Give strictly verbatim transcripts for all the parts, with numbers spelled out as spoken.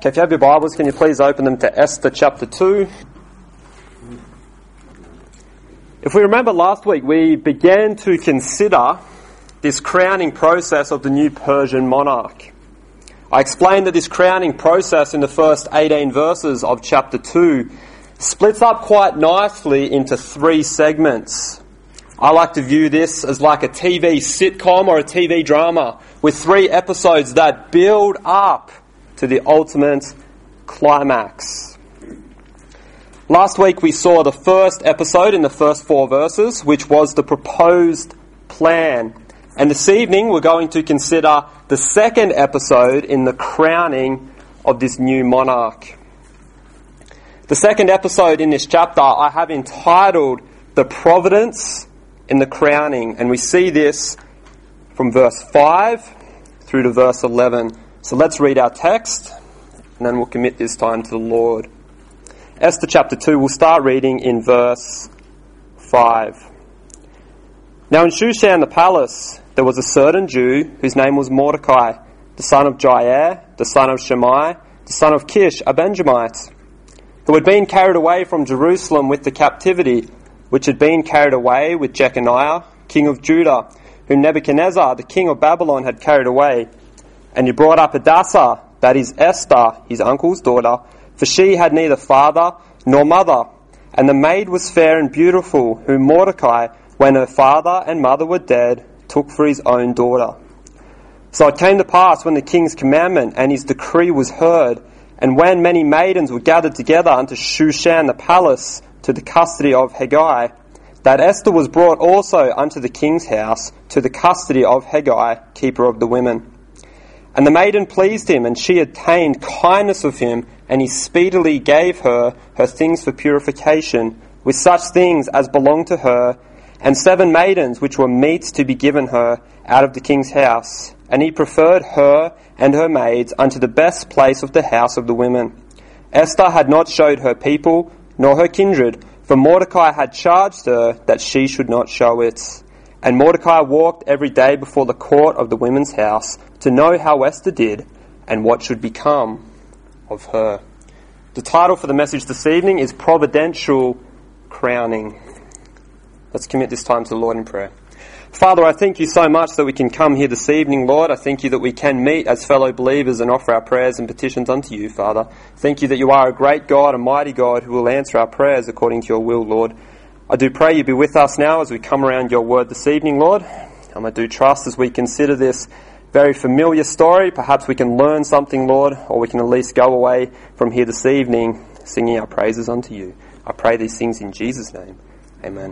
Okay, if you have your Bibles, can you please open them to Esther chapter two? If we remember last week, we began to consider this crowning process of the new Persian monarch. I explained that this crowning process in the first eighteen verses of chapter two splits up quite nicely into three segments. I like to view this as like a T V sitcom or a T V drama with three episodes that build up to the ultimate climax. Last week we saw the first episode in the first four verses, which was the proposed plan. And this evening we're going to consider the second episode in the crowning of this new monarch. The second episode in this chapter I have entitled The Providence in the Crowning. And we see this from verse five through to verse eleven. So let's read our text and then we'll commit this time to the Lord. Esther chapter two, we'll start reading in verse five. Now in Shushan the palace there was a certain Jew whose name was Mordecai, the son of Jair, the son of Shimei, the son of Kish, a Benjamite, who had been carried away from Jerusalem with the captivity, which had been carried away with Jeconiah, king of Judah, whom Nebuchadnezzar, the king of Babylon, had carried away. And he brought up Hadassah, that is Esther, his uncle's daughter, for she had neither father nor mother. And the maid was fair and beautiful, whom Mordecai, when her father and mother were dead, took for his own daughter. So it came to pass when the king's commandment and his decree was heard, and when many maidens were gathered together unto Shushan the palace to the custody of Hegai, that Esther was brought also unto the king's house to the custody of Hegai, keeper of the women. And the maiden pleased him, and she obtained kindness of him, and he speedily gave her her things for purification, with such things as belonged to her, and seven maidens which were meet to be given her out of the king's house. And he preferred her and her maids unto the best place of the house of the women. Esther had not showed her people, nor her kindred, for Mordecai had charged her that she should not show it. And Mordecai walked every day before the court of the women's house to know how Esther did and what should become of her. The title for the message this evening is Providential Crowning. Let's commit this time to the Lord in prayer. Father, I thank you so much that we can come here this evening, Lord. I thank you that we can meet as fellow believers and offer our prayers and petitions unto you, Father. Thank you that you are a great God, a mighty God, who will answer our prayers according to your will, Lord. I do pray you be with us now as we come around your word this evening, Lord. And I do trust as we consider this very familiar story, perhaps we can learn something, Lord, or we can at least go away from here this evening singing our praises unto you. I pray these things in Jesus' name. Amen.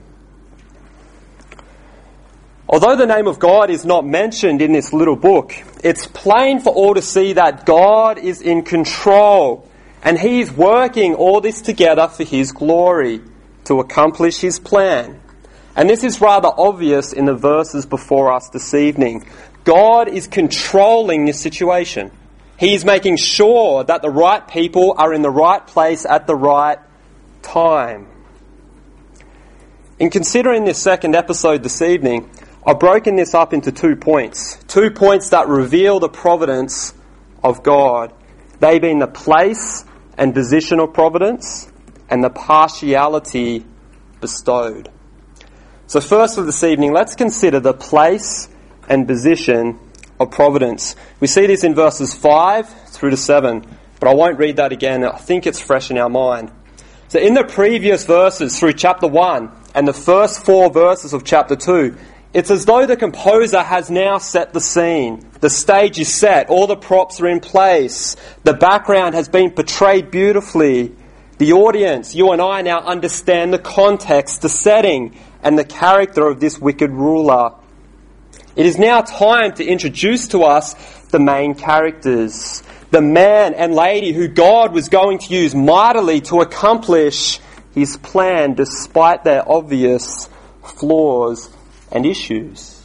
Although the name of God is not mentioned in this little book, it's plain for all to see that God is in control and He is working all this together for His glory to accomplish His plan. And this is rather obvious in the verses before us this evening. God is controlling this situation. He is making sure that the right people are in the right place at the right time. In considering this second episode this evening, I've broken this up into two points. Two points that reveal the providence of God. They being the place and position of providence and the partiality bestowed. So firstly this evening, let's consider the place and position of providence. We see this in verses five through to seven, but I won't read that again. I think it's fresh in our mind. So in the previous verses through chapter one and the first four verses of chapter two, it's as though the composer has now set the scene. The stage is set. All the props are in place. The background has been portrayed beautifully. The audience, you and I, now understand the context, the setting, and the character of this wicked ruler. It is now time to introduce to us the main characters. The man and lady who God was going to use mightily to accomplish His plan despite their obvious flaws and issues.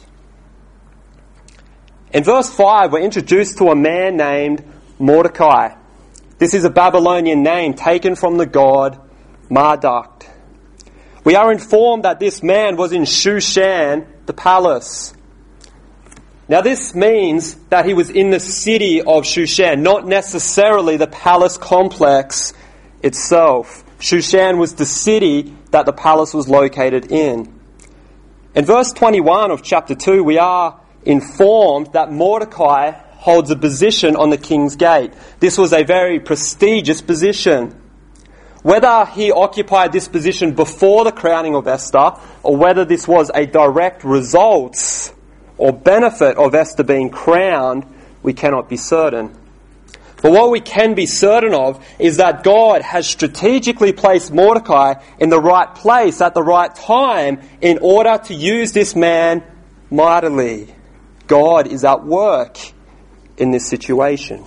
In verse five, we're introduced to a man named Mordecai. This is a Babylonian name taken from the god Marduk. We are informed that this man was in Shushan, the palace. Now this means that he was in the city of Shushan, not necessarily the palace complex itself. Shushan was the city that the palace was located in. In verse twenty-one of chapter two, we are informed that Mordecai holds a position on the king's gate. This was a very prestigious position. Whether he occupied this position before the crowning of Esther, or whether this was a direct result or benefit of Esther being crowned, we cannot be certain. But what we can be certain of is that God has strategically placed Mordecai in the right place at the right time in order to use this man mightily. God is at work in this situation.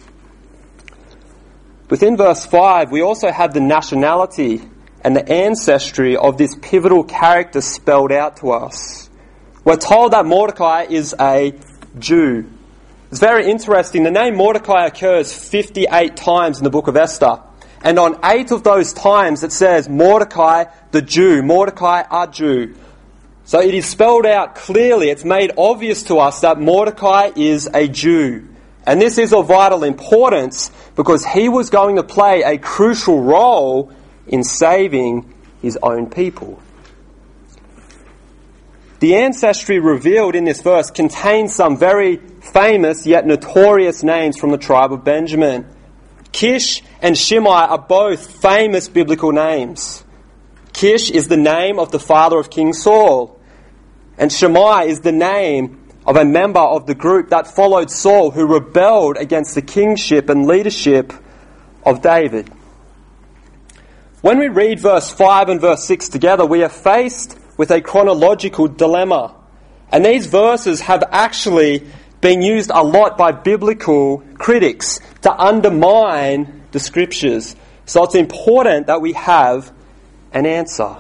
Within verse five, we also have the nationality and the ancestry of this pivotal character spelled out to us. We're told that Mordecai is a Jew. It's very interesting. The name Mordecai occurs fifty-eight times in the book of Esther. And on eight of those times it says Mordecai the Jew, Mordecai a Jew. So it is spelled out clearly, it's made obvious to us that Mordecai is a Jew. And this is of vital importance because he was going to play a crucial role in saving his own people. The ancestry revealed in this verse contains some very famous yet notorious names from the tribe of Benjamin. Kish and Shimei are both famous biblical names. Kish is the name of the father of King Saul, and Shimei is the name of a member of the group that followed Saul who rebelled against the kingship and leadership of David. When we read verse five and verse six together, we are faced with a chronological dilemma. And these verses have actually been used a lot by biblical critics to undermine the scriptures. So it's important that we have an answer.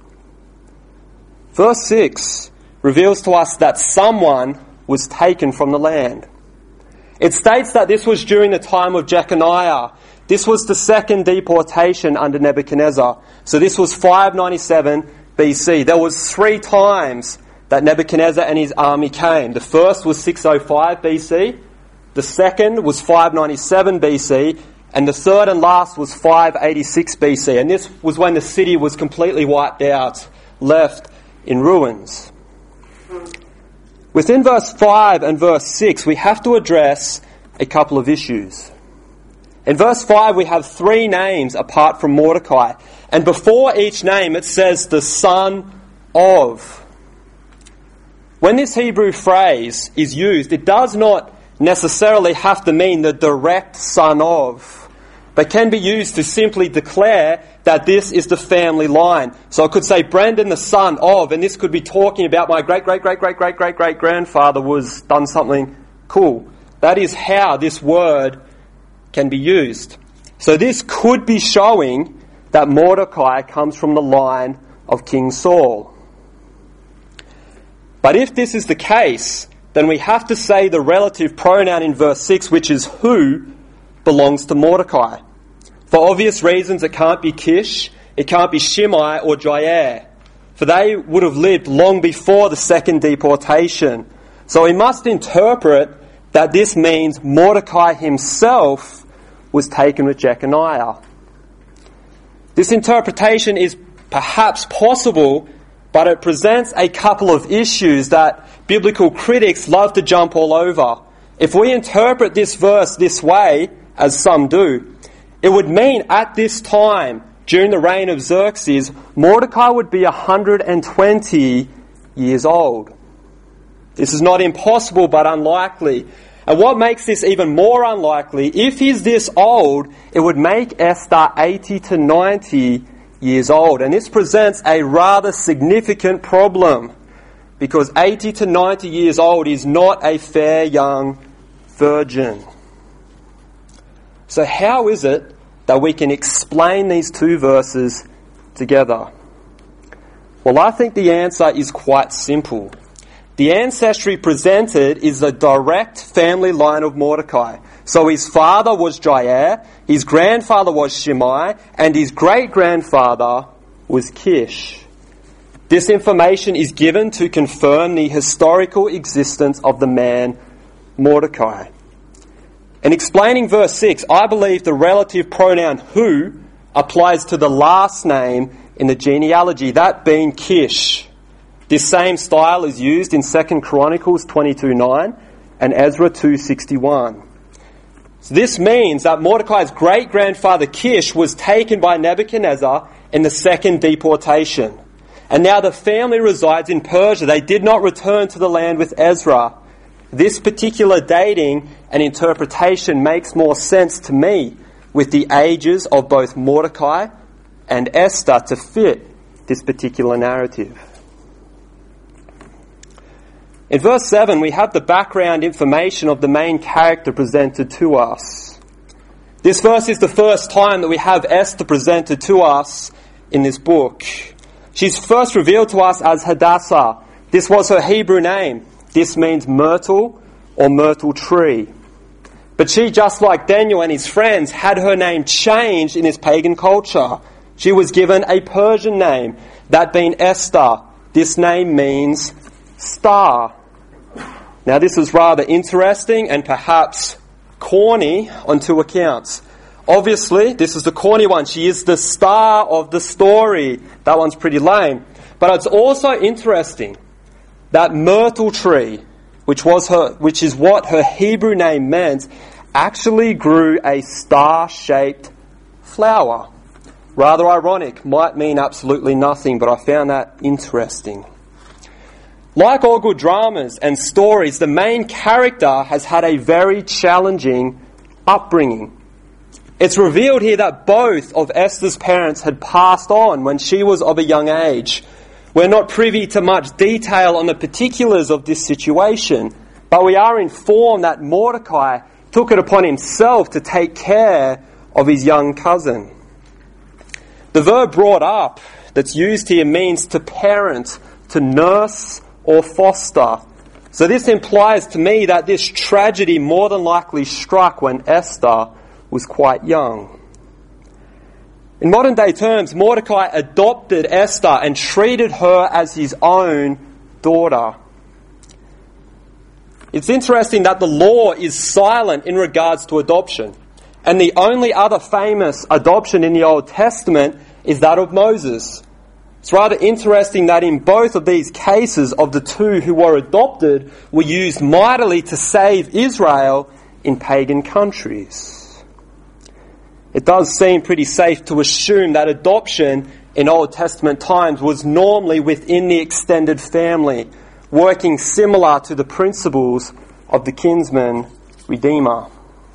Verse six reveals to us that someone was taken from the land. It states that this was during the time of Jeconiah. This was the second deportation under Nebuchadnezzar. So this was five ninety-seven B C. There was three times that Nebuchadnezzar and his army came. The first was six oh five B C, the second was five ninety-seven B C, and the third and last was five eighty-six B C. And this was when the city was completely wiped out, left in ruins. Within verse five and verse six, we have to address a couple of issues. In verse five, we have three names apart from Mordecai. And before each name, it says the son of. When this Hebrew phrase is used, it does not necessarily have to mean the direct son of, but can be used to simply declare that this is the family line. So it could say Brendan the son of, and this could be talking about my great, great, great, great, great, great, great grandfather was done something cool. That is how this word can be used. So this could be showing that Mordecai comes from the line of King Saul. But if this is the case, then we have to say the relative pronoun in verse six, which is who, belongs to Mordecai. For obvious reasons, it can't be Kish, it can't be Shimei or Jair, for they would have lived long before the second deportation. So we must interpret that this means Mordecai himself was taken with Jeconiah. This interpretation is perhaps possible, but it presents a couple of issues that biblical critics love to jump all over. If we interpret this verse this way, as some do, it would mean at this time, during the reign of Xerxes, Mordecai would be one hundred twenty years old. This is not impossible, but unlikely. And what makes this even more unlikely, if he's this old, it would make Esther eighty to ninety years old. And this presents a rather significant problem, because eighty to ninety years old is not a fair young virgin. So how is it that we can explain these two verses together? Well, I think the answer is quite simple. The ancestry presented is the direct family line of Mordecai. So his father was Jair, his grandfather was Shimei, and his great-grandfather was Kish. This information is given to confirm the historical existence of the man Mordecai. In explaining verse six, I believe the relative pronoun who applies to the last name in the genealogy, that being Kish. This same style is used in Second Chronicles twenty-two nine and Ezra two sixty-one. So this means that Mordecai's great-grandfather Kish was taken by Nebuchadnezzar in the second deportation. And now the family resides in Persia. They did not return to the land with Ezra. This particular dating and interpretation makes more sense to me with the ages of both Mordecai and Esther to fit this particular narrative. In verse seven, we have the background information of the main character presented to us. This verse is the first time that we have Esther presented to us in this book. She's first revealed to us as Hadassah. This was her Hebrew name. This means myrtle or myrtle tree. But she, just like Daniel and his friends, had her name changed in his pagan culture. She was given a Persian name, that being Esther. This name means star. Now this is rather interesting and perhaps corny on two accounts. Obviously, this is the corny one. She is the star of the story. That one's pretty lame. But it's also interesting that myrtle tree, which was her, which is what her Hebrew name meant, actually grew a star-shaped flower. Rather ironic, might mean absolutely nothing, but I found that interesting. Like all good dramas and stories, the main character has had a very challenging upbringing. It's revealed here that both of Esther's parents had passed on when she was of a young age. We're not privy to much detail on the particulars of this situation, but we are informed that Mordecai took it upon himself to take care of his young cousin. The verb brought up that's used here means to parent, to nurse or foster. So this implies to me that this tragedy more than likely struck when Esther was quite young. In modern day terms, Mordecai adopted Esther and treated her as his own daughter. It's interesting that the law is silent in regards to adoption. And the only other famous adoption in the Old Testament is that of Moses. It's rather interesting that in both of these cases of the two who were adopted were used mightily to save Israel in pagan countries. It does seem pretty safe to assume that adoption in Old Testament times was normally within the extended family, working similar to the principles of the kinsman redeemer.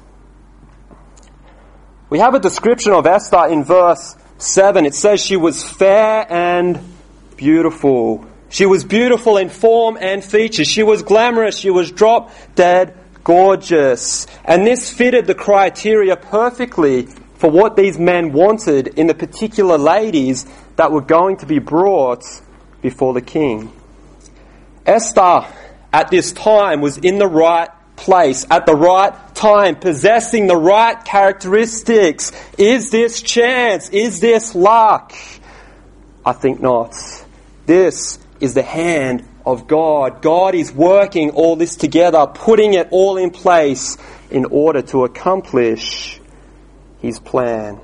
We have a description of Esther in verse seven. It says she was fair and beautiful. She was beautiful in form and features. She was glamorous. She was drop dead gorgeous. And this fitted the criteria perfectly for what these men wanted in the particular ladies that were going to be brought before the king. Esther, at this time, was in the right place, at the right time, possessing the right characteristics. Is this chance? Is this luck? I think not. This is the hand of God. God is working all this together, putting it all in place in order to accomplish His plan.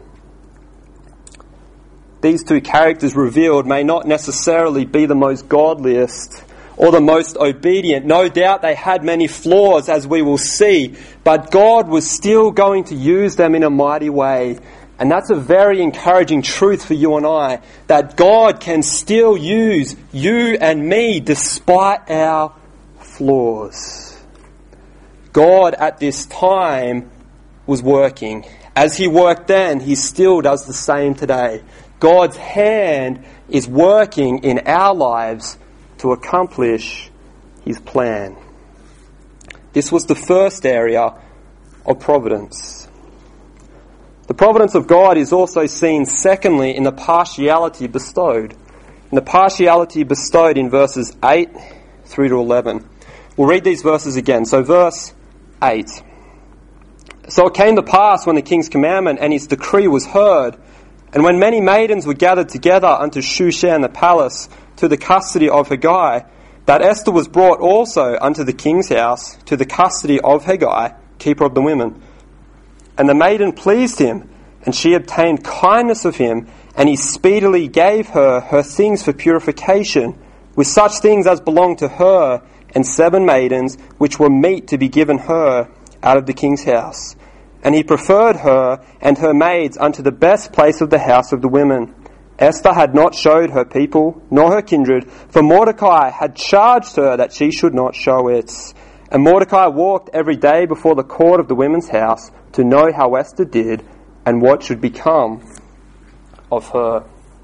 These two characters revealed may not necessarily be the most godliest or the most obedient. No doubt they had many flaws, as we will see, but God was still going to use them in a mighty way. And that's a very encouraging truth for you and I, that God can still use you and me despite our flaws. God at this time was working. As He worked then, He still does the same today. God's hand is working in our lives to accomplish His plan. This was the first area of providence. The providence of God is also seen, secondly, in the partiality bestowed. In the partiality bestowed in verses eight through to eleven. We'll read these verses again. So verse eight. So it came to pass when the king's commandment and his decree was heard, And when many maidens were gathered together unto Shushan the palace to the custody of Hegai, that Esther was brought also unto the king's house to the custody of Hegai, keeper of the women. And the maiden pleased him, and she obtained kindness of him, and he speedily gave her her things for purification, with such things as belonged to her, and seven maidens, which were meet to be given her out of the king's house. And he preferred her and her maids unto the best place of the house of the women. Esther had not showed her people, nor her kindred, for Mordecai had charged her that she should not show it. And Mordecai walked every day before the court of the women's house to know how Esther did, and what should become of her.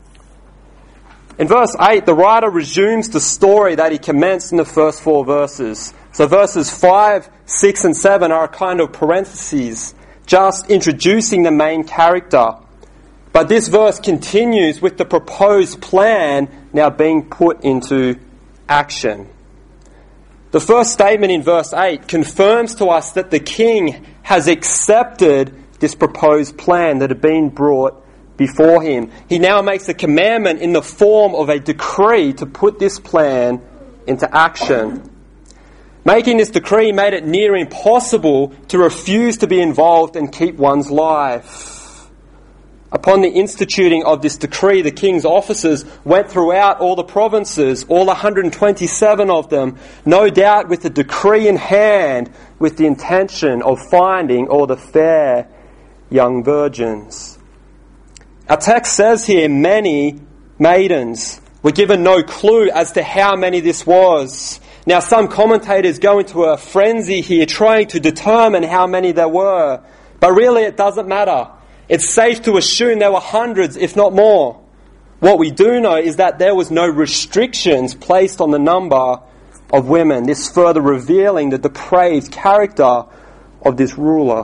In verse eight, the writer resumes the story that he commenced in the first four verses. So verses five, six and seven are a kind of parentheses, just introducing the main character. But this verse continues with the proposed plan now being put into action. The first statement in verse eight confirms to us that the king has accepted this proposed plan that had been brought before him. He now makes a commandment in the form of a decree to put this plan into action. Making this decree made it near impossible to refuse to be involved and keep one's life. Upon the instituting of this decree, the king's officers went throughout all the provinces, all one hundred twenty-seven of them, no doubt with the decree in hand, with the intention of finding all the fair young virgins. Our text says here, many maidens. We're given no clue as to how many this was. Now, some commentators go into a frenzy here trying to determine how many there were. But really, it doesn't matter. It's safe to assume there were hundreds, if not more. What we do know is that there was no restrictions placed on the number of women, this further revealing the depraved character of this ruler.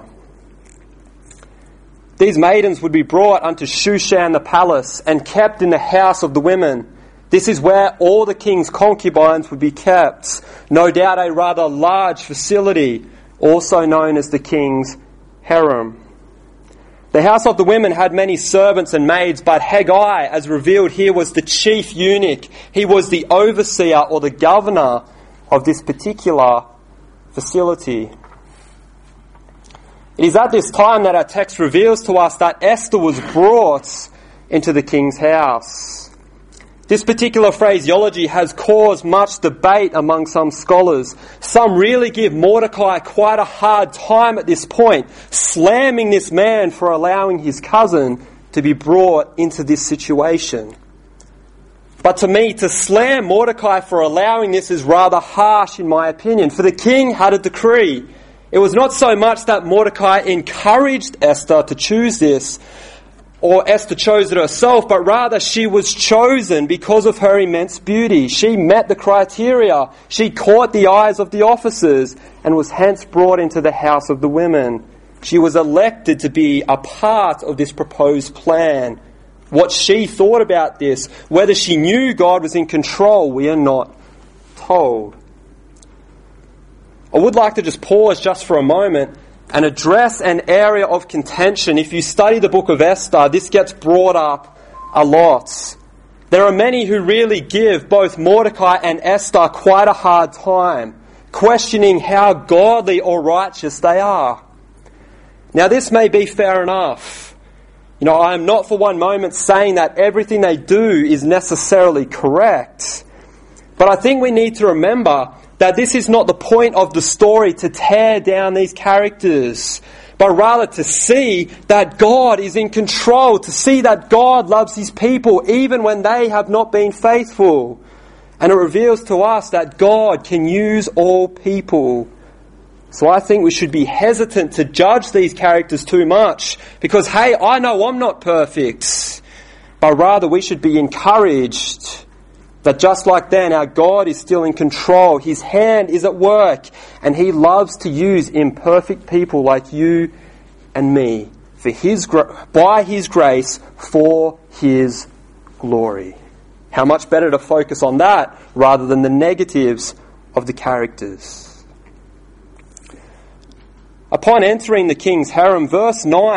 These maidens would be brought unto Shushan the palace and kept in the house of the women. This is where all the king's concubines would be kept. No doubt a rather large facility, also known as the king's harem. The house of the women had many servants and maids, but Hegai, as revealed here, was the chief eunuch. He was the overseer or the governor of this particular facility. It is at this time that our text reveals to us that Esther was brought into the king's house. This particular phraseology has caused much debate among some scholars. Some really give Mordecai quite a hard time at this point, slamming this man for allowing his cousin to be brought into this situation. But to me, to slam Mordecai for allowing this is rather harsh in my opinion, for the king had a decree. It was not so much that Mordecai encouraged Esther to choose this, or Esther chose it herself, but rather she was chosen because of her immense beauty. She met the criteria. She caught the eyes of the officers and was hence brought into the house of the women. She was elected to be a part of this proposed plan. What she thought about this, whether she knew God was in control, we are not told. I would like to just pause just for a moment and address an area of contention. If you study the book of Esther, this gets brought up a lot. There are many who really give both Mordecai and Esther quite a hard time, questioning how godly or righteous they are. Now, this may be fair enough. You know, I am not for one moment saying that everything they do is necessarily correct. But I think we need to remember that this is not the point of the story to tear down these characters, but rather to see that God is in control, to see that God loves his people even when they have not been faithful. And it reveals to us that God can use all people. So I think we should be hesitant to judge these characters too much, because, hey, I know I'm not perfect, but rather we should be encouraged that just like then, our God is still in control. His hand is at work, and he loves to use imperfect people like you and me for his by his grace for his glory. How much better to focus on that rather than the negatives of the characters. Upon entering the king's harem, verse nine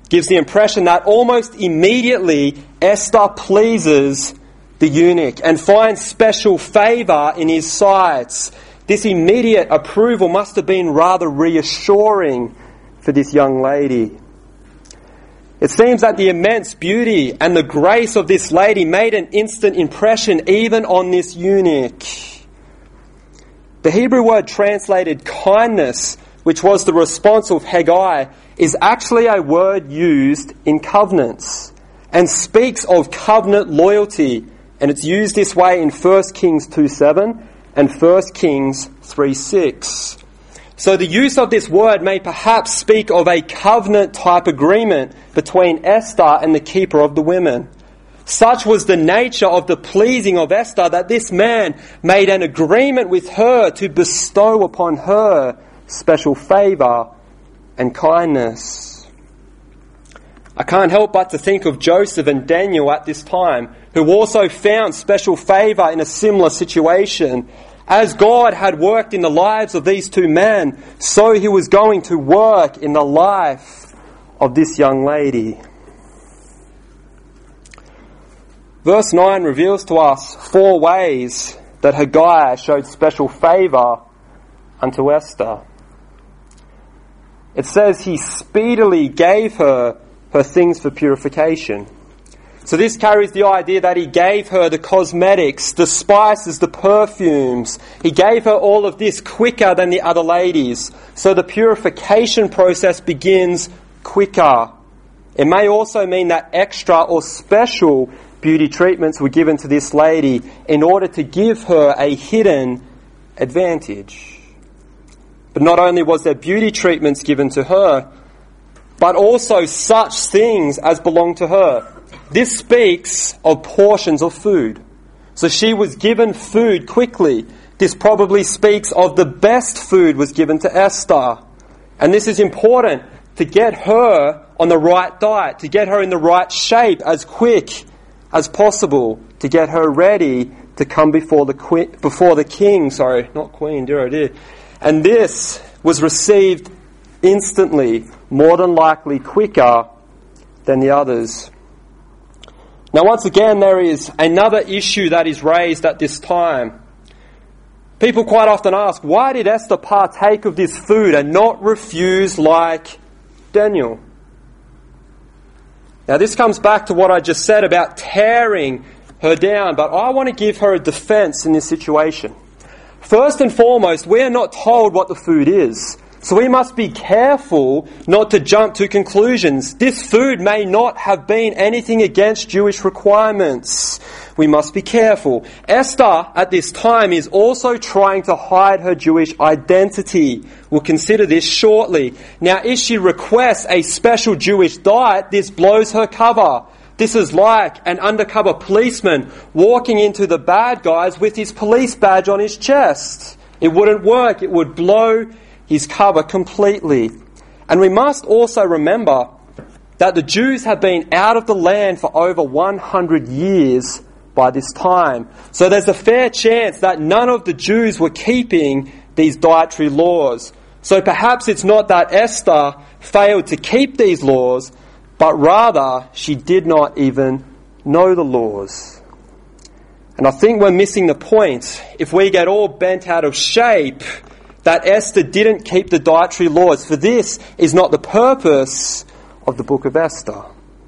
gives the impression that almost immediately Esther pleases the eunuch and finds special favour in his sight. This immediate approval must have been rather reassuring for this young lady. It seems that the immense beauty and the grace of this lady made an instant impression even on this eunuch. The Hebrew word translated kindness, which was the response of Haggai, is actually a word used in covenants and speaks of covenant loyalty, and it's used this way in First Kings two seven and First Kings three six. So the use of this word may perhaps speak of a covenant-type agreement between Esther and the keeper of the women. Such was the nature of the pleasing of Esther that this man made an agreement with her to bestow upon her special favour and kindness. I can't help but to think of Joseph and Daniel at this time, who also found special favour in a similar situation. As God had worked in the lives of these two men, so he was going to work in the life of this young lady. Verse nine reveals to us four ways that Haggai showed special favour unto Esther. It says he speedily gave her her things for purification. So this carries the idea that he gave her the cosmetics, the spices, the perfumes. He gave her all of this quicker than the other ladies. So the purification process begins quicker. It may also mean that extra or special beauty treatments were given to this lady in order to give her a hidden advantage. But not only was there beauty treatments given to her, but also such things as belonged to her. This speaks of portions of food. So she was given food quickly. This probably speaks of the best food was given to Esther. And this is important to get her on the right diet, to get her in the right shape as quick as possible, to get her ready to come before the queen, before the king, sorry, not queen, dear oh dear. And this was received instantly, more than likely quicker than the others. Now, once again, there is another issue that is raised at this time. People quite often ask, why did Esther partake of this food and not refuse like Daniel? Now, this comes back to what I just said about tearing her down, but I want to give her a defense in this situation. First and foremost, we are not told what the food is. So we must be careful not to jump to conclusions. This food may not have been anything against Jewish requirements. We must be careful. Esther, at this time, is also trying to hide her Jewish identity. We'll consider this shortly. Now, if she requests a special Jewish diet, this blows her cover. This is like an undercover policeman walking into the bad guys with his police badge on his chest. It wouldn't work. It would blow his cover completely. And we must also remember that the Jews have been out of the land for over one hundred years by this time. So there's a fair chance that none of the Jews were keeping these dietary laws. So perhaps it's not that Esther failed to keep these laws, but rather she did not even know the laws. And I think we're missing the point if we get all bent out of shape that Esther didn't keep the dietary laws, for this is not the purpose of the book of Esther.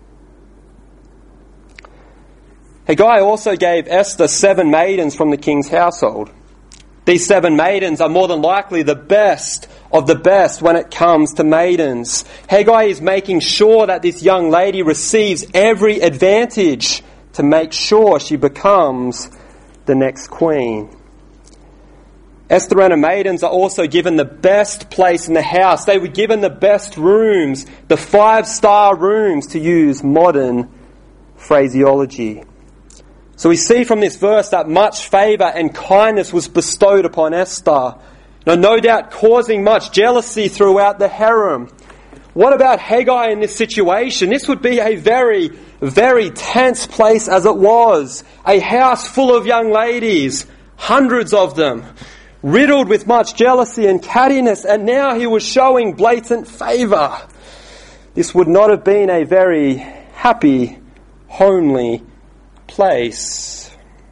Haggai also gave Esther seven maidens from the king's household. These seven maidens are more than likely the best of the best when it comes to maidens. Haggai is making sure that this young lady receives every advantage to make sure she becomes the next queen. Esther and her maidens are also given the best place in the house. They were given the best rooms, the five-star rooms, to use modern phraseology. So we see from this verse that much favour and kindness was bestowed upon Esther. Now, no doubt causing much jealousy throughout the harem. What about Haggai in this situation? This would be a very, very tense place as it was. A house full of young ladies, hundreds of them, riddled with much jealousy and cattiness, and now he was showing blatant favour. this would not have been a very happy, homely place.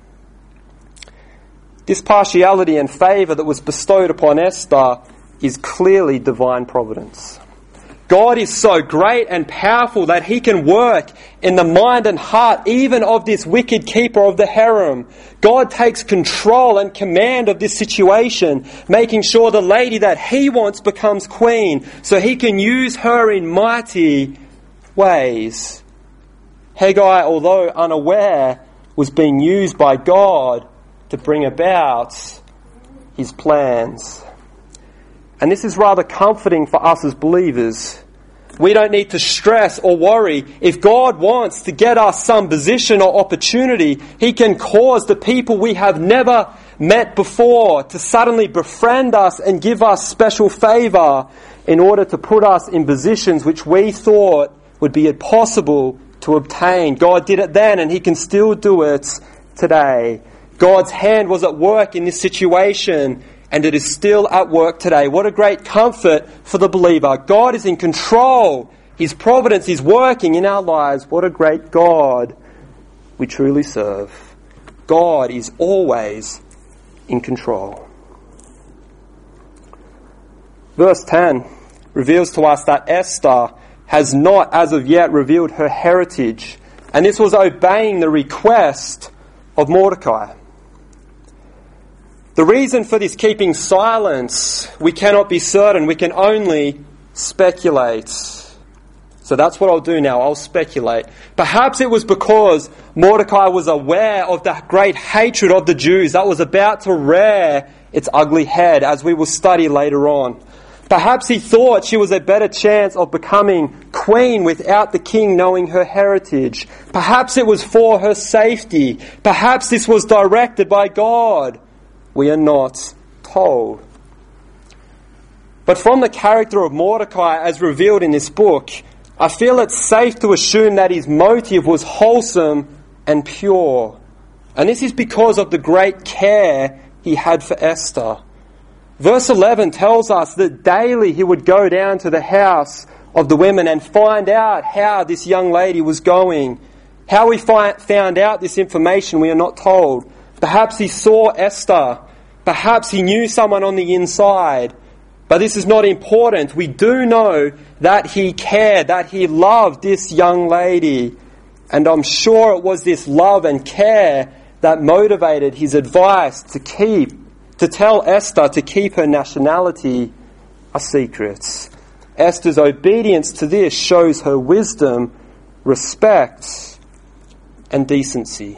This partiality and favour that was bestowed upon Esther is clearly divine providence. God is so great and powerful that he can work in the mind and heart even of this wicked keeper of the harem. God takes control and command of this situation, making sure the lady that he wants becomes queen, so he can use her in mighty ways. Haggai, although unaware, was being used by God to bring about his plans. And this is rather comforting for us as believers. We don't need to stress or worry. If God wants to get us some position or opportunity, he can cause the people we have never met before to suddenly befriend us and give us special favour in order to put us in positions which we thought would be impossible to obtain. God did it then, and he can still do it today. God's hand was at work in this situation, and it is still at work today. What a great comfort for the believer. God is in control. His providence is working in our lives. What a great God we truly serve. God is always in control. Verse ten reveals to us that Esther has not as of yet revealed her heritage, and this was obeying the request of Mordecai. The reason for this keeping silence, we cannot be certain. We can only speculate. So that's what I'll do now. I'll speculate. Perhaps it was because Mordecai was aware of the great hatred of the Jews that was about to rear its ugly head, as we will study later on. Perhaps he thought she was a better chance of becoming queen without the king knowing her heritage. Perhaps it was for her safety. Perhaps this was directed by God. We are not told. But from the character of Mordecai as revealed in this book, I feel it's safe to assume that his motive was wholesome and pure. And this is because of the great care he had for Esther. Verse eleven tells us that daily he would go down to the house of the women and find out how this young lady was going. How he fi- found out this information we are not told. Perhaps he saw Esther. Perhaps he knew someone on the inside. But this is not important. We do know that he cared, that he loved this young lady. And I'm sure it was this love and care that motivated his advice to keep, to tell Esther to keep her nationality a secret. Esther's obedience to this shows her wisdom, respect, and decency.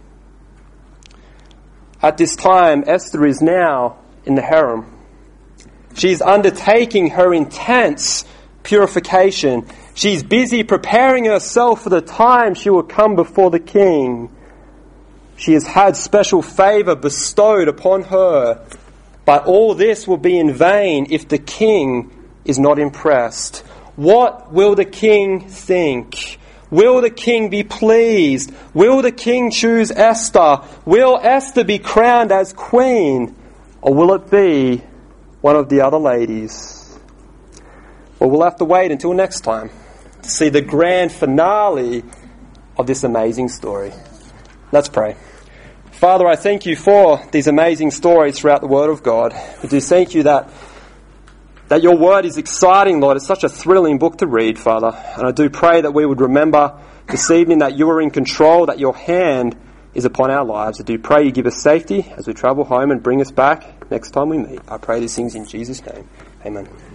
At this time, Esther is now in the harem. She's undertaking her intense purification. She's busy preparing herself for the time she will come before the king. She has had special favour bestowed upon her. But all this will be in vain if the king is not impressed. What will the king think? Will the king be pleased? Will the king choose Esther? Will Esther be crowned as queen? Or will it be one of the other ladies? Well, we'll have to wait until next time to see the grand finale of this amazing story. Let's pray. Father, I thank you for these amazing stories throughout the Word of God. I do thank you that that your Word is exciting, Lord. It's such a thrilling book to read, Father. And I do pray that we would remember this evening that you are in control, that your hand is upon our lives. I do pray you give us safety as we travel home and bring us back next time we meet. I pray these things in Jesus' name. Amen.